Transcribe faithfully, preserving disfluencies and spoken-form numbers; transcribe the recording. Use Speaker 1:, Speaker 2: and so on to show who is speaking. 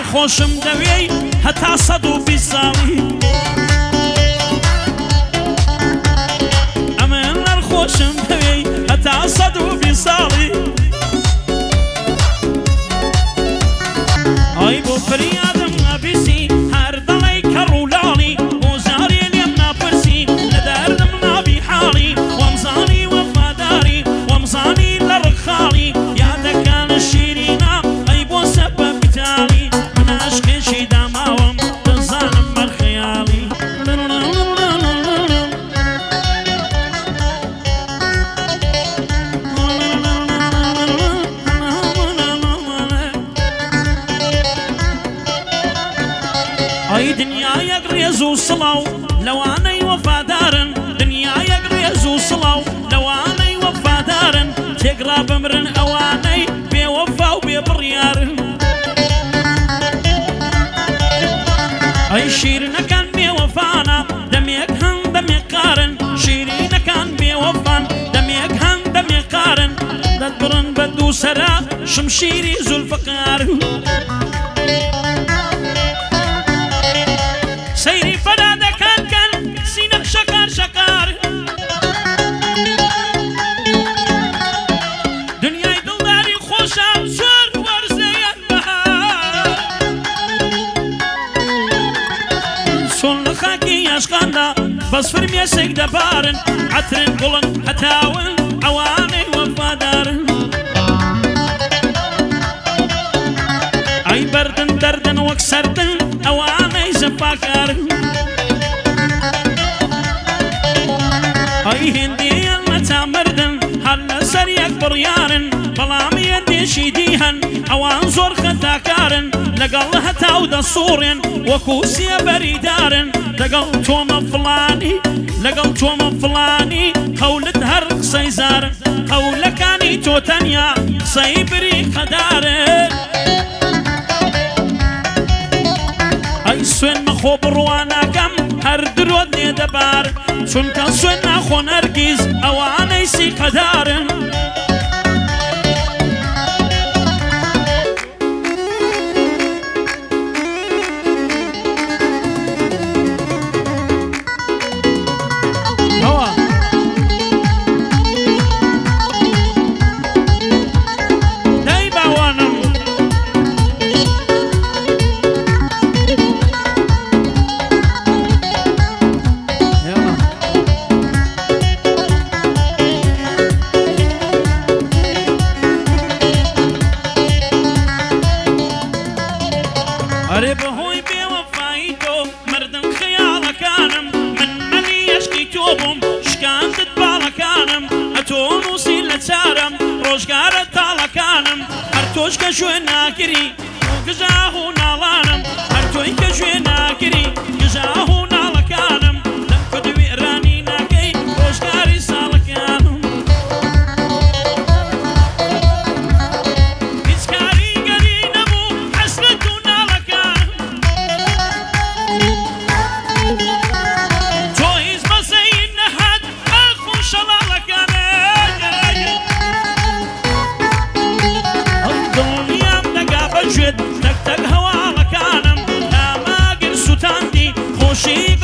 Speaker 1: خۆشم دەوێی هەتا سەد و بیست ساڵی ئەمەڵەر خۆشم دەوێی هەتا سەد و بیست ساڵی ئای بۆ فریادم نابیسی هەر دەڵێی کەڕ و لاڵی بۆ زاری لێم ناپرسی لە دەردم نابی حاڵی وەمزانی وەفاداری وەمزانی لە ڕخاڵی یادەکانە شیرینە ئەی بۆ سەبە بتاڵی من عەشقێکی داماوم دەزانم بەر خەیاڵی ئەی دنیایەک ڕێز و سڵاو لەوانەی وەفادارن دنیایەک ڕێز و سڵاو لەوانەی وەفادارن تێگرا بمرن ئەوانەی بێوەفا و بێبڕیارن ئەی شیرینەکان بێوەفانە دەمێک هەن دەمێقارن شیرینەکان بێوەفان دەمێک هەن دەمێقارن دەتبڕن بە دوو سەرا شمشیری زولفقارن سەیری فەرادەکان کەن سینە شەکار شەکار دنیای دڵداری خۆشە زۆر وەرزەیەک بەهار چۆن لە خاکی عەشقاندا بەس فرمێسێک دەبارن عەترن گوڵن هەتاون ئەوانەی وەفادارن ئەی بەردن دەردن وەک سەردن ئەوانەی زەفاکارن ئەی هێندیان مەتا مردن هەر لەسەر یەک بڕیارن بەڵام هێندێشی دیهەن ئەوان زۆر خەتاکارن لەگەڵ هەتا و دەسوڕێن وەکو سێبەریدارن لەگەڵ تۆمە فڵانی لەگەڵ تۆمە فڵانی قەولت هەر قسەی زارن قەولەکانی تۆ تەنیا قسەی بری قەدارن ئەی سوێن مەخۆ بڕواناکەم هەر درۆت لێ دەبار چونکە سوێن ناخۆن هەرگیز ئەوانەی سی قەدارن ئەرێ بەهۆی بێوەفایی تۆ مردم خەیاڵەکانم من مەلی عەشقی تۆ بووم شکاندت باڵەکانم ئەتۆ نووسی لە چارەم ڕۆژگارە تاڵەکانم هەر تۆش کە شوێن ناگری گژاغ و ناڵانم هەر تۆی کە شوێن ناگری گژاغ و ناڵەکانم لەم کردوی ئێرانی ناکەی ڕۆژگاری ساڵەکانم تەک تەک هەواڵەکانم ناماگر سوتاندی خۆشی